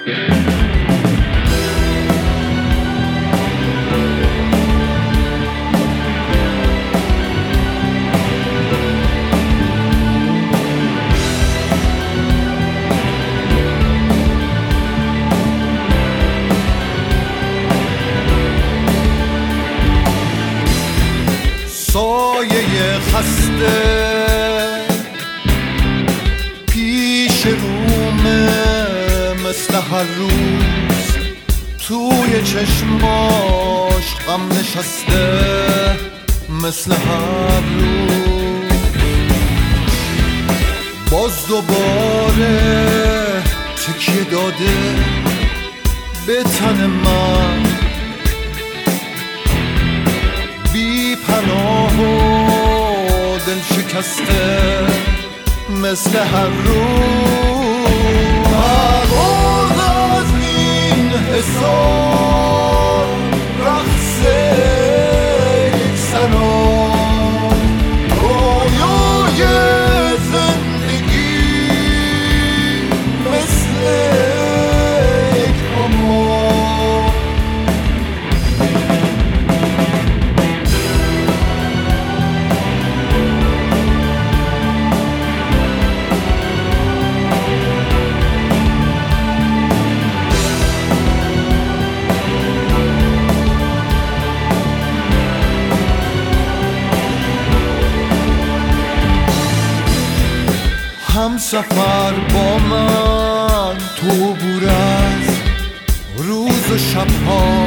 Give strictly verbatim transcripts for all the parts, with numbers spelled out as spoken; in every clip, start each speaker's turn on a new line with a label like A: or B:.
A: سایه خسته پیش رومه مثل هر روز توی چشماش غم نشسته مثل هر روز باز دوباره تکیه داده به تن من بی پناه و دل شکسته مثل هر روز پرواز از این حساب رقص یک سراب رویای زندگی مثل یک حمام هم سفر با من تو بور از روز و شبها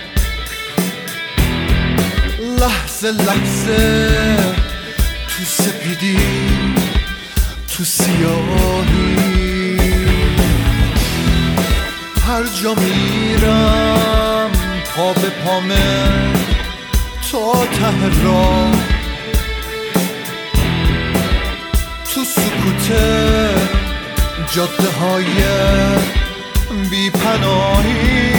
A: لحظه لحظه تو سپیدی تو سیاهی هر جا میرم پا به پامه تا ته راه تو سکوت جاده های بی پناهی